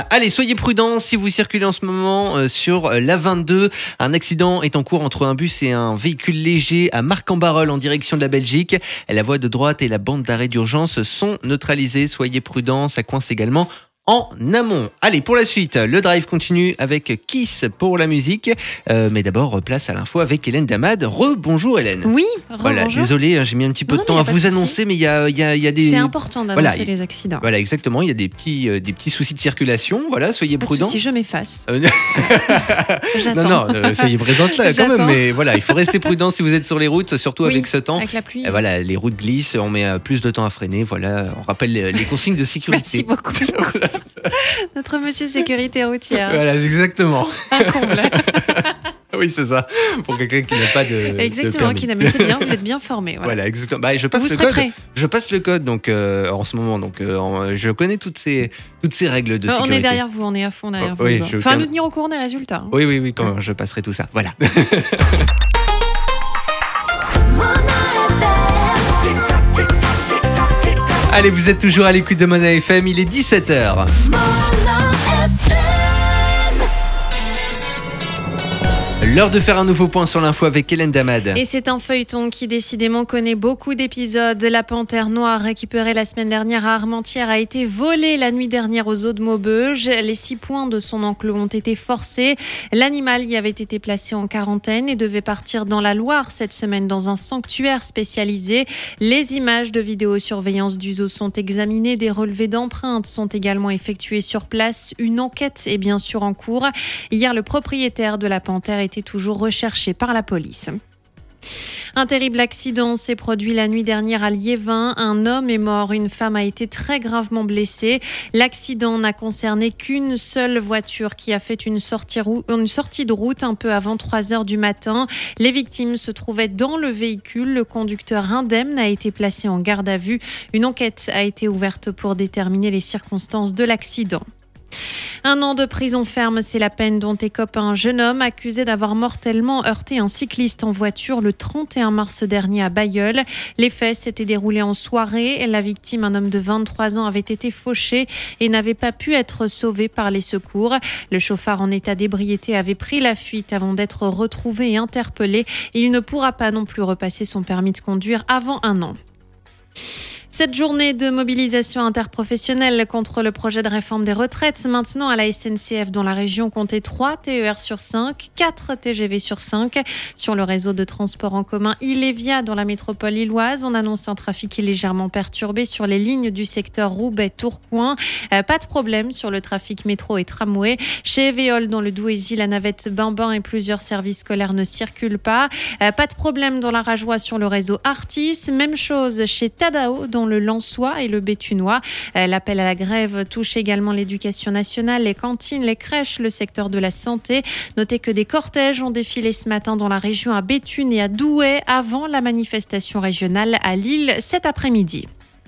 Allez, soyez prudents si vous circulez en ce moment sur l'A22. Un accident est en cours entre un bus et un véhicule léger à Marc-en-Barœul en direction de la Belgique. La voie de droite et la bande d'arrêt d'urgence sont neutralisées. Soyez prudents, ça coince également en amont. Allez, pour la suite, le drive continue avec Kiss pour la musique. Mais d'abord, place à l'info avec Hélène Damad. Bonjour Hélène. Oui, voilà, bonjour. Désolé, j'ai mis un petit peu de temps à vous annoncer, mais il y a des... C'est important d'annoncer les accidents. Voilà, exactement. Il y a des petits soucis de circulation. Voilà, soyez prudents. Si je m'efface. J'attends. Non, soyez présente là quand même. Mais voilà, il faut rester prudent si vous êtes sur les routes, surtout avec ce temps. Avec la pluie. Voilà, les routes glissent, on met plus de temps à freiner. Voilà, on rappelle les consignes de sécurité. Merci beaucoup. Notre monsieur sécurité routière. Voilà, exactement. Un comble. Oui, c'est ça. Pour quelqu'un qui n'a pas de. Exactement, qui n'a pas. C'est bien, vous êtes bien formé. Voilà, exactement. Bah, je passe le code. Je passe le code donc en ce moment. Donc je connais toutes ces règles de sécurité. On est derrière vous, on est à fond derrière vous. Oui, enfin, nous tenir au courant des résultats. Oui, quand je passerai tout ça. Voilà. Allez, vous êtes toujours à l'écoute de Mona FM, il est 17h. L'heure de faire un nouveau point sur l'info avec Hélène Damad. Et c'est un feuilleton qui décidément connaît beaucoup d'épisodes. La panthère noire récupérée la semaine dernière à Armentières a été volée la nuit dernière aux eaux de Maubeuge. Les 6 points de son enclos ont été forcés. L'animal y avait été placé en quarantaine et devait partir dans la Loire cette semaine dans un sanctuaire spécialisé. Les images de vidéosurveillance du zoo sont examinées. Des relevés d'empreintes sont également effectués sur place. Une enquête est bien sûr en cours. Hier, le propriétaire de la panthère était toujours recherché par la police. Un terrible accident s'est produit la nuit dernière à Liévin. Un homme est mort, une femme a été très gravement blessée. L'accident n'a concerné qu'une seule voiture qui a fait une sortie de route un peu avant 3h du matin. Les victimes se trouvaient dans le véhicule. Le conducteur indemne a été placé en garde à vue. Une enquête a été ouverte pour déterminer les circonstances de l'accident. 1 an de prison ferme, c'est la peine dont écope un jeune homme accusé d'avoir mortellement heurté un cycliste en voiture le 31 mars dernier à Bailleul. Les faits s'étaient déroulés en soirée. La victime, un homme de 23 ans, avait été fauché et n'avait pas pu être sauvé par les secours. Le chauffard en état d'ébriété avait pris la fuite avant d'être retrouvé et interpellé. Il ne pourra pas non plus repasser son permis de conduire avant 1 an. Cette journée de mobilisation interprofessionnelle contre le projet de réforme des retraites, maintenant à la SNCF dans la région, comptait 3 TER sur 5, 4 TGV sur 5. Sur le réseau de transport en commun Ilévia dans la métropole lilloise, on annonce un trafic légèrement perturbé sur les lignes du secteur Roubaix-Tourcoing. Pas de problème sur le trafic métro et tramway. Chez Évéole dans le Douaisis, la navette Bain-Bain et plusieurs services scolaires ne circulent pas. Pas de problème dans la Rajoie sur le réseau Artis. Même chose chez Tadao dans le Lensois et le Béthunois. L'appel à la grève touche également l'éducation nationale, les cantines, les crèches, le secteur de la santé. Notez que des cortèges ont défilé ce matin dans la région à Béthune et à Douai avant la manifestation régionale à Lille cet après-midi.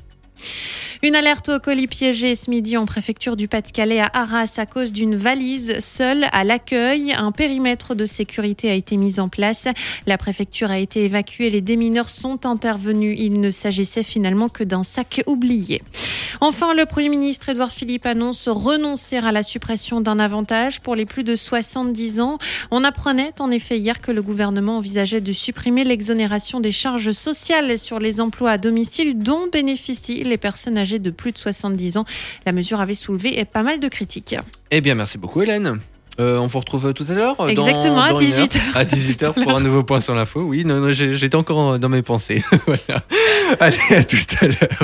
Une alerte au colis piégé ce midi en préfecture du Pas-de-Calais à Arras à cause d'une valise seule à l'accueil. Un périmètre de sécurité a été mis en place. La préfecture a été évacuée. Les démineurs sont intervenus. Il ne s'agissait finalement que d'un sac oublié. Enfin, le Premier ministre Édouard Philippe annonce renoncer à la suppression d'un avantage pour les plus de 70 ans. On apprenait en effet hier que le gouvernement envisageait de supprimer l'exonération des charges sociales sur les emplois à domicile dont bénéficient les personnes âgées de plus de 70 ans. La mesure avait soulevé pas mal de critiques. Eh bien, merci beaucoup Hélène. On vous retrouve tout à l'heure. Exactement, à 18h. À 18h pour un nouveau point sur l'info. Oui, non, j'étais encore dans mes pensées. Voilà. Allez, à tout à l'heure.